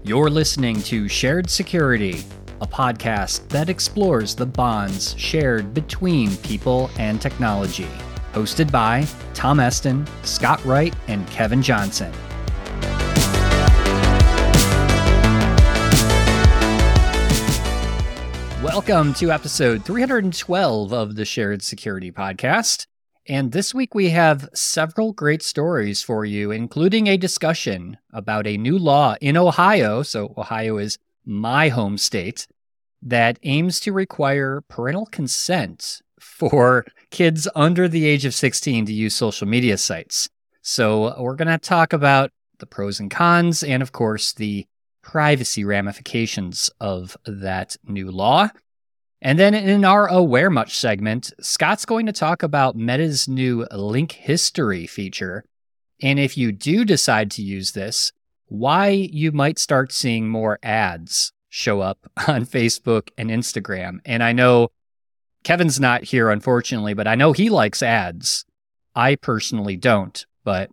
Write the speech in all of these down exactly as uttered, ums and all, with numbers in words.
You're listening to Shared Security, a podcast that explores the bonds shared between people and technology. Hosted by Tom Eston, Scott Wright, and Kevin Johnson. Welcome to episode three hundred twelve of the Shared Security Podcast. And this week we have several great stories for you, including a discussion about a new law in Ohio, so Ohio is my home state, that aims to require parental consent for kids under the age of sixteen to use social media sites. So we're going to talk about the pros and cons and, of course, the privacy ramifications of that new law. And then in our Aware Much segment, Scott's going to talk about Meta's new link history feature. And if you do decide to use this, why you might start seeing more ads show up on Facebook and Instagram. And I know Kevin's not here, unfortunately, but I know he likes ads. I personally don't, but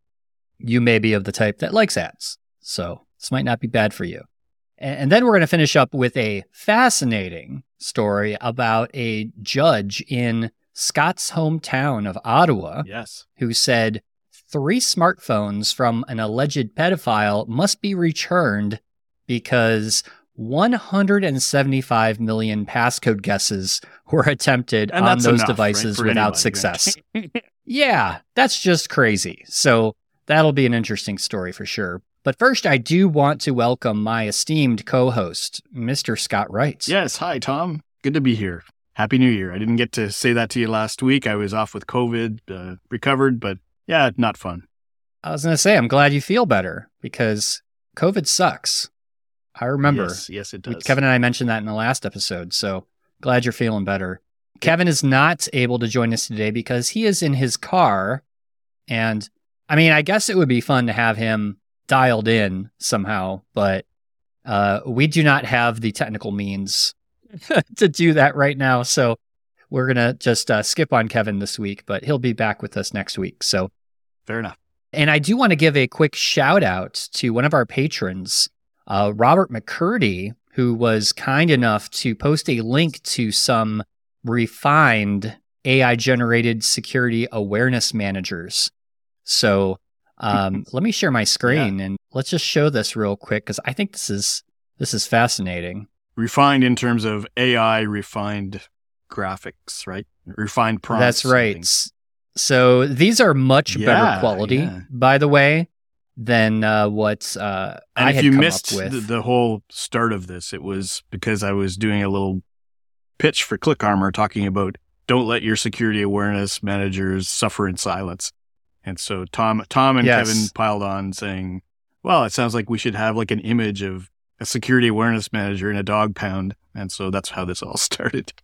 you may be of the type that likes ads. So this might not be bad for you. And then we're going to finish up with a fascinating story about a judge in Scott's hometown of Ottawa. Yes. Who said three smartphones from an alleged pedophile must be returned because one hundred seventy-five million passcode guesses were attempted and on those enough, devices right, without anybody, success. Right? Yeah, that's just crazy. So that'll be an interesting story for sure. But first, I do want to welcome my esteemed co-host, Mister Scott Wright. Yes. Hi, Tom. Good to be here. Happy New Year. I didn't get to say that to you last week. I was off with COVID, uh, recovered, but yeah, not fun. I was going to say, I'm glad you feel better because COVID sucks. I remember. Yes, yes, it does. Kevin and I mentioned that in the last episode, so glad you're feeling better. Kevin is not able to join us today because he is in his car. And I mean, I guess it would be fun to have him dialed in somehow, but uh, we do not have the technical means to do that right now. So we're going to just uh, skip on Kevin this week, but he'll be back with us next week. So fair enough. And I do want to give a quick shout out to one of our patrons, uh, Robert McCurdy, who was kind enough to post a link to some refined A I generated security awareness managers. So Um, let me share my screen yeah. and let's just show this real quick because I think this is this is fascinating. Refined in terms of A I refined graphics, right? Refined prompts. That's right. So these are much yeah, better quality, yeah. by the way, than uh, what uh, and I if had you come missed up with. The, the whole start of this, it was because I was doing a little pitch for ClickArmor talking about don't let your security awareness managers suffer in silence. And so Tom, Tom and yes. Kevin piled on saying, well, it sounds like we should have like an image of a security awareness manager in a dog pound. And so that's how this all started.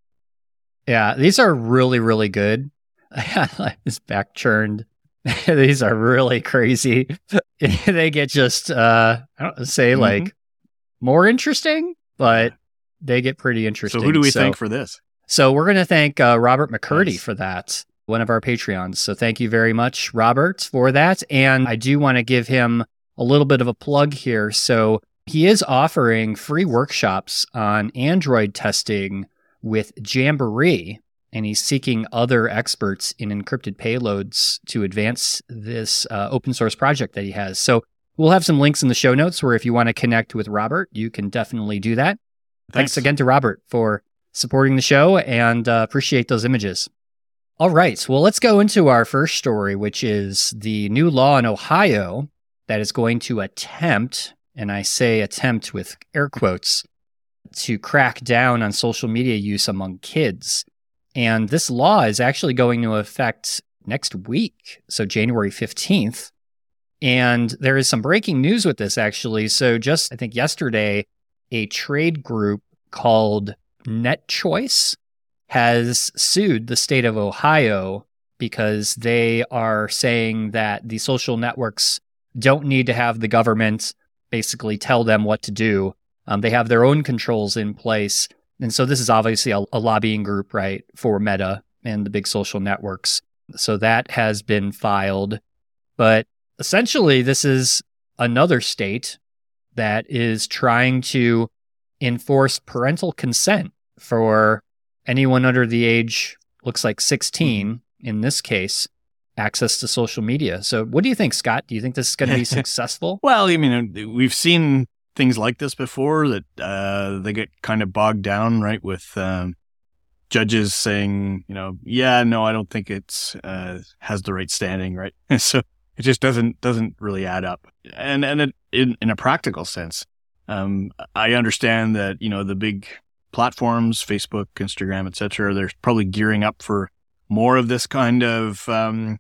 Yeah, these are really, really good. This back churned. These are really crazy. They get just, uh, I don't say mm-hmm. like more interesting, but they get pretty interesting. So who do we so, thank for this? So we're going to thank uh, Robert McCurdy nice. for that. One of our Patreons. So thank you very much, Robert, for that. And I do want to give him a little bit of a plug here. So he is offering free workshops on Android testing with Jamboree, and he's seeking other experts in encrypted payloads to advance this uh, open source project that he has. So we'll have some links in the show notes where if you want to connect with Robert, you can definitely do that. Thanks, Thanks again to Robert for supporting the show and uh, appreciate those images. All right, well, let's go into our first story, which is the new law in Ohio that is going to attempt, and I say attempt with air quotes, to crack down on social media use among kids. And this law is actually going to affect next week, so January fifteenth. And there is some breaking news with this, actually. So just, I think yesterday, a trade group called NetChoice has sued the state of Ohio because they are saying that the social networks don't need to have the government basically tell them what to do. Um, they have their own controls in place. And so this is obviously a, a lobbying group, right, for Meta and the big social networks. So that has been filed. But essentially, this is another state that is trying to enforce parental consent for anyone under the age, looks like sixteen in this case, access to social media. So what do you think, Scott? Do you think this is going to be successful? Well, I mean, we've seen things like this before that uh, they get kind of bogged down, right, with um, judges saying, you know, yeah, no, I don't think it's uh, has the right standing, right? So it just doesn't doesn't really add up. And and it, in in a practical sense, um, I understand that, you know, the big platforms, Facebook, Instagram, et cetera, they're probably gearing up for more of this kind of um,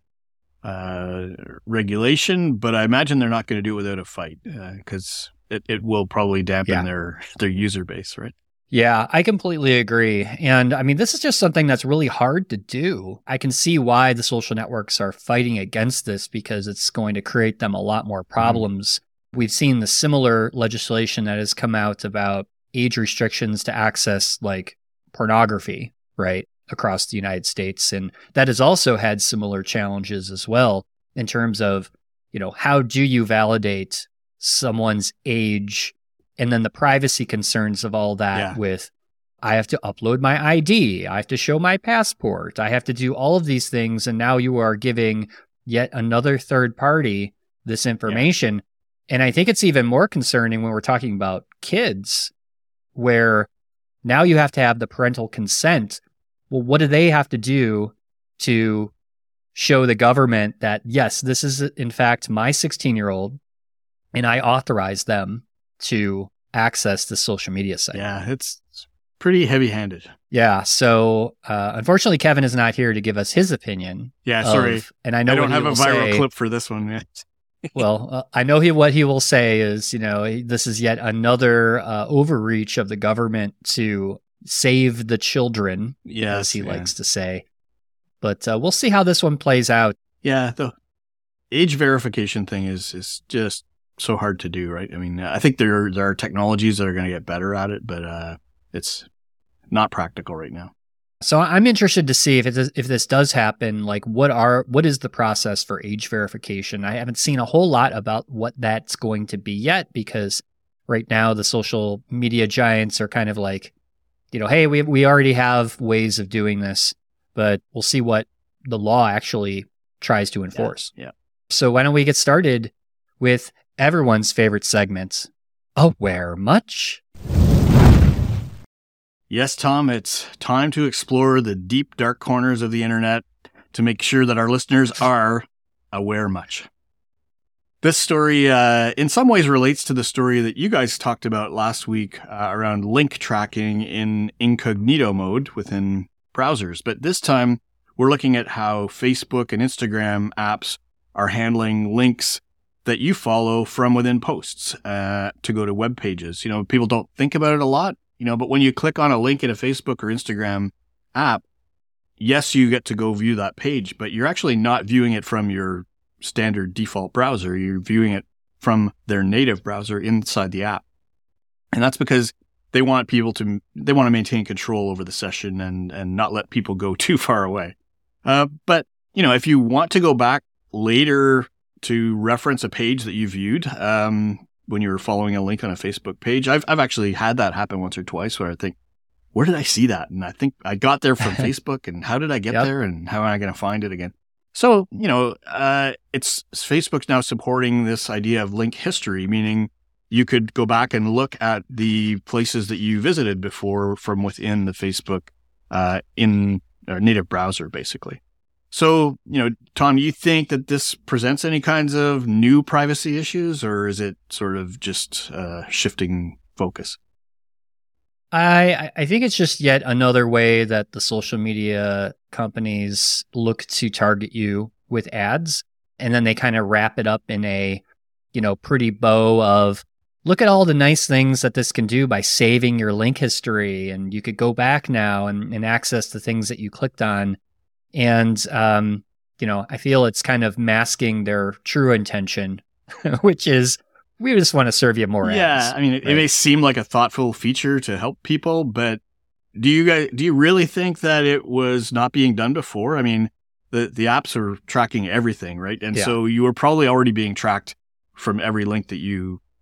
uh, regulation, but I imagine they're not going to do it without a fight because uh, it, it will probably dampen yeah. their, their user base, right? Yeah, I completely agree. And I mean, this is just something that's really hard to do. I can see why the social networks are fighting against this because it's going to create them a lot more problems. Mm. We've seen the similar legislation that has come out about age restrictions to access like pornography, right, across the United States. And that has also had similar challenges as well in terms of, you know, how do you validate someone's age and then the privacy concerns of all that yeah. with, I have to upload my I D, I have to show my passport, I have to do all of these things. And now you are giving yet another third party this information. Yeah. And I think it's even more concerning when we're talking about kids, where now you have to have the parental consent. Well, what do they have to do to show the government that, yes, this is in fact my sixteen-year-old and I authorize them to access the social media site? Yeah, it's pretty heavy-handed. Yeah, so uh, unfortunately, Kevin is not here to give us his opinion. Yeah, sorry. Of, and I know I don't what have he a will viral say. clip for this one yet. Well, uh, I know he what he will say is, you know, this is yet another uh, overreach of the government to save the children, yes, as he yeah. likes to say. But uh, we'll see how this one plays out. Yeah, the age verification thing is is just so hard to do, right? I mean, I think there there are technologies that are going to get better at it, but uh, it's not practical right now. So I'm interested to see if it is, if this does happen, like what are what is the process for age verification? I haven't seen a whole lot about what that's going to be yet, because right now the social media giants are kind of like, you know, hey, we we already have ways of doing this, but we'll see what the law actually tries to enforce. Yeah. yeah. So why don't we get started with everyone's favorite segment, Aware Much? Yes, Tom, it's time to explore the deep, dark corners of the internet to make sure that our listeners are aware much. This story, uh, in some ways, relates to the story that you guys talked about last week uh, around link tracking in incognito mode within browsers. But this time, we're looking at how Facebook and Instagram apps are handling links that you follow from within posts uh, to go to web pages. You know, people don't think about it a lot. You know, but when you click on a link in a Facebook or Instagram app, yes, you get to go view that page, but you're actually not viewing it from your standard default browser. You're viewing it from their native browser inside the app. And that's because they want people to, they want to maintain control over the session and, and not let people go too far away. Uh, but, you know, if you want to go back later to reference a page that you viewed, um, when you were following a link on a Facebook page. I've I've actually had that happen once or twice where I think, where did I see that? And I think I got there from Facebook, and how did I get yep. there, and how am I going to find it again? So, you know, uh, it's Facebook's now supporting this idea of link history, meaning you could go back and look at the places that you visited before from within the Facebook uh, in our native browser, basically. So, you know, Tom, do you think that this presents any kinds of new privacy issues, or is it sort of just uh, shifting focus? I I think it's just yet another way that the social media companies look to target you with ads, and then they kind of wrap it up in a, you know, pretty bow of, look at all the nice things that this can do by saving your link history, and you could go back now and, and access the things that you clicked on. And, um, you know, I feel it's kind of masking their true intention, which is, we just want to serve you more yeah, ads. I mean, it, right? It may seem like a thoughtful feature to help people, but do you guys, do you really think that it was not being done before? I mean, the, the apps are tracking everything, right? And yeah. so you were probably already being tracked from every link that you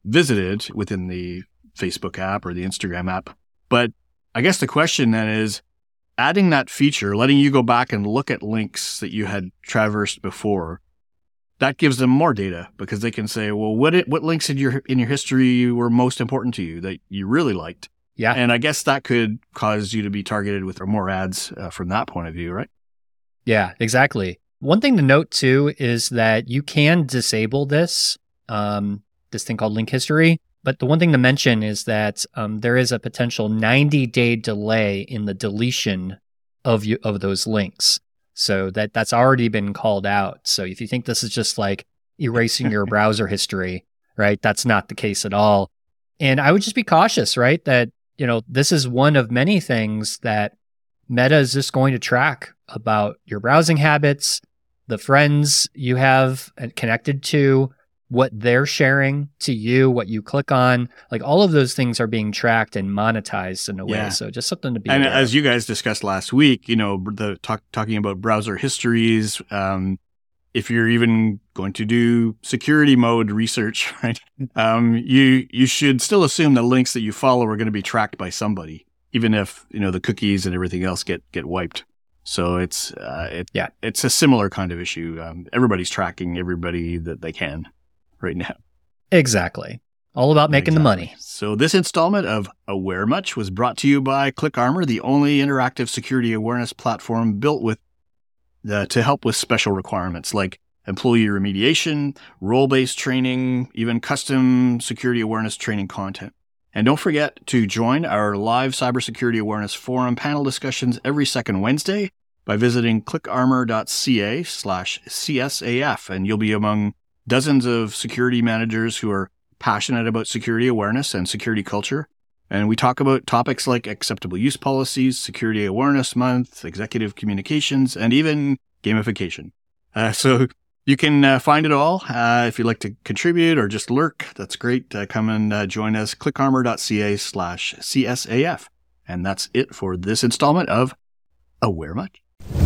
visited within the Facebook app or the Instagram app. But I guess the question then is, adding that feature, letting you go back and look at links that you had traversed before, that gives them more data because they can say, well, what it, what links in your in your history were most important to you that you really liked? Yeah. And I guess that could cause you to be targeted with more ads uh, from that point of view, right? Yeah, exactly. One thing to note too is that you can disable this, um, this thing called link history. But the one thing to mention is that um, there is a potential ninety day delay in the deletion of you of those links. So that that's already been called out. So if you think this is just like erasing your browser history, right? That's not the case at all. And I would just be cautious, right? That, you know, this is one of many things that Meta is just going to track about your browsing habits, the friends you have connected to, what they're sharing to you, what you click on, like all of those things are being tracked and monetized in a way. Yeah. So just something to be And aware as of. you guys discussed last week, you know, the talk, talking about browser histories, um, if you're even going to do security mode research, right, um, you you should still assume the links that you follow are going to be tracked by somebody, even if, you know, the cookies and everything else get get wiped. So it's uh, it, yeah, it's a similar kind of issue. Um, everybody's tracking everybody that they can right now. Exactly. All about making Exactly. the money. So this installment of Aware Much was brought to you by ClickArmor, the only interactive security awareness platform built with the, to help with special requirements like employee remediation, role-based training, even custom security awareness training content. And don't forget to join our live cybersecurity awareness forum panel discussions every second Wednesday by visiting clickarmor.ca slash CSAF, and you'll be among dozens of security managers who are passionate about security awareness and security culture. And we talk about topics like acceptable use policies, Security Awareness Month, executive communications, and even gamification. Uh, so you can uh, find it all. Uh, if you'd like to contribute or just lurk, that's great. Uh, come and uh, join us, clickarmor.ca slash CSAF. And that's it for this installment of Aware Much.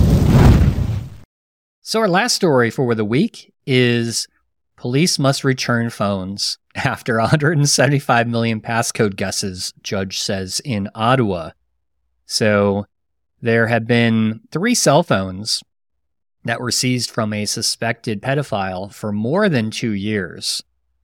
So our last story for the week is police must return phones after one hundred seventy-five million passcode guesses, judge says in Ottawa. So there have been three cell phones that were seized from a suspected pedophile for more than two years.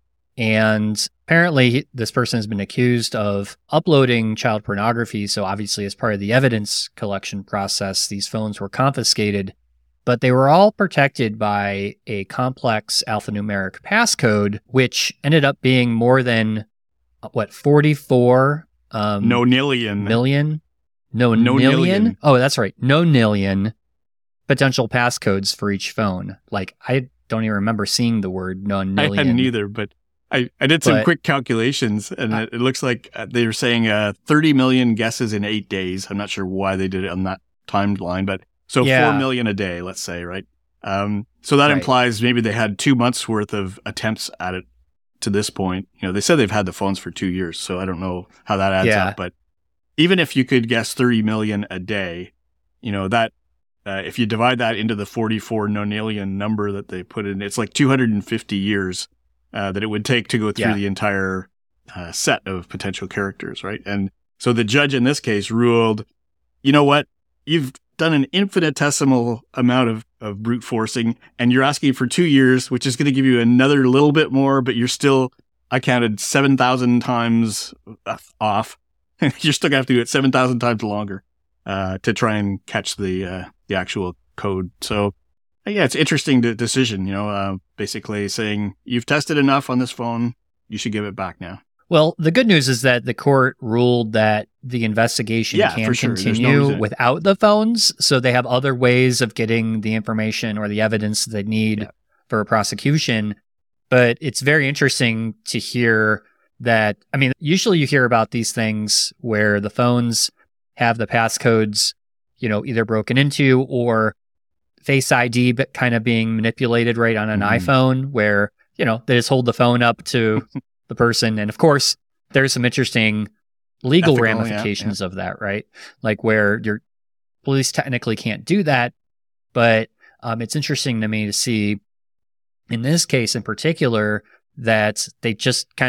And apparently this person has been accused of uploading child pornography. So obviously as part of the evidence collection process, these phones were confiscated. But they were all protected by a complex alphanumeric passcode, which ended up being more than, what, forty-four um, No nillion. million? No, No nillion? nillion. Oh, that's right. No nillion potential passcodes for each phone. Like, I don't even remember seeing the word no nillion. I hadn't either, but I, I did some But- quick calculations, and it, it looks like uh, they were saying uh, thirty million guesses in eight days. I'm not sure why they did it on that timeline, but so Yeah. four million a day, let's say, right? Um, so that Right. implies maybe they had two months worth of attempts at it to this point. You know, they said they've had the phones for two years, so I don't know how that adds Yeah. up. But even if you could guess thirty million a day, you know, that uh, if you divide that into the forty-four nonillion number that they put in, it's like two hundred fifty years uh, that it would take to go through Yeah. the entire uh, set of potential characters, right? And so the judge in this case ruled, you know what? You've done an infinitesimal amount of, of brute forcing, and you're asking for two years, which is going to give you another little bit more, but you're still, I counted seven thousand times off. You're still going to have to do it seven thousand times longer uh, to try and catch the uh, the actual code. So, yeah, it's an interesting de- decision, you know, uh, basically saying you've tested enough on this phone, you should give it back now. Well, the good news is that the court ruled that the investigation Yeah, can for sure. There's no continue reason- without the phones. So they have other ways of getting the information or the evidence that they need Yeah. for a prosecution. But it's very interesting to hear that. I mean, usually you hear about these things where the phones have the passcodes, you know, either broken into or Face I D, but kind of being manipulated right on an Mhm. iPhone where, you know, they just hold the phone up to the person. And of course, there's some interesting legal Ethical, yeah, ramifications of that, right? Like where your police technically can't do that. But um, it's interesting to me to see in this case in particular that they just kind of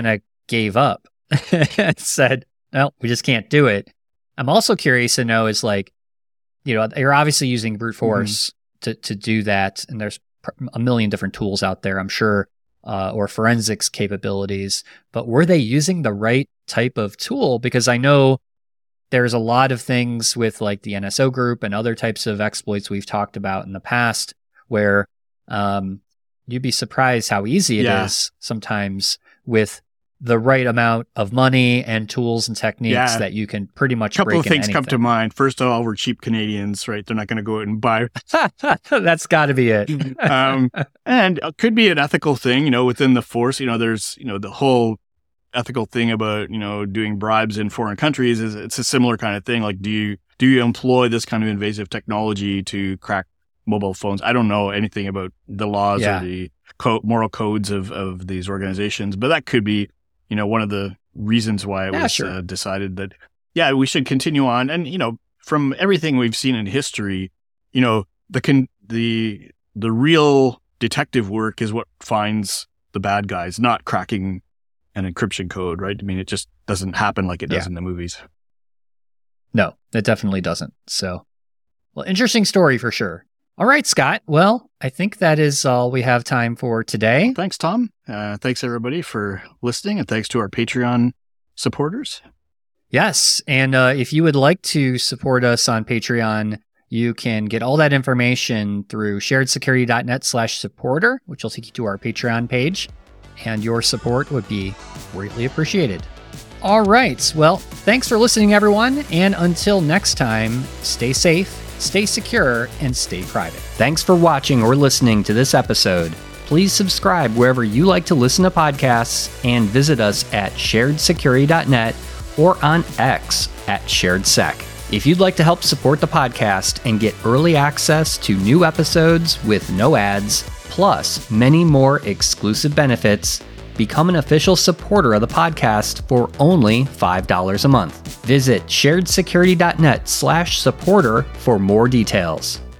gave up and said, "No, we just can't do it." I'm also curious to know is like, you know, you're obviously using brute force mm-hmm. to to do that, and there's a million different tools out there, I'm sure, uh, or forensics capabilities. But were they using the right type of tool? Because I know there's a lot of things with like the N S O group and other types of exploits we've talked about in the past where um, you'd be surprised how easy it yeah. is sometimes with the right amount of money and tools and techniques yeah. that you can pretty much break in anything. A couple of things come to mind. First of all, we're cheap Canadians, right? They're not going to go out and buy. That's got to be it. um, and it could be an ethical thing, you know, within the force. You know, there's, you know, the whole ethical thing about, you know, doing bribes in foreign countries is it's a similar kind of thing. Like, do you do you employ this kind of invasive technology to crack mobile phones? I don't know anything about the laws yeah. or the co- moral codes of, of these organizations, but that could be, you know, one of the reasons why it yeah, was sure. uh, decided that, yeah, we should continue on. And, you know, from everything we've seen in history, you know, the con- the the real detective work is what finds the bad guys, not cracking an encryption code, right? I mean, it just doesn't happen like it does yeah. in the movies. No, it definitely doesn't. So, well, interesting story for sure. All right, Scott. Well, I think that is all we have time for today. Thanks, Tom. Uh, thanks, everybody, for listening, and thanks to our Patreon supporters. Yes, and uh, if you would like to support us on Patreon, you can get all that information through sharedsecurity.net slash supporter, which will take you to our Patreon page, and your support would be greatly appreciated. All right. Well, thanks for listening, everyone, and until next time, stay safe, stay secure, and stay private. Thanks for watching or listening to this episode. Please subscribe wherever you like to listen to podcasts and visit us at shared security dot net or on X at sharedsec. If you'd like to help support the podcast and get early access to new episodes with no ads, plus many more exclusive benefits, become an official supporter of the podcast for only five dollars a month. Visit shared security dot net slash supporter for more details.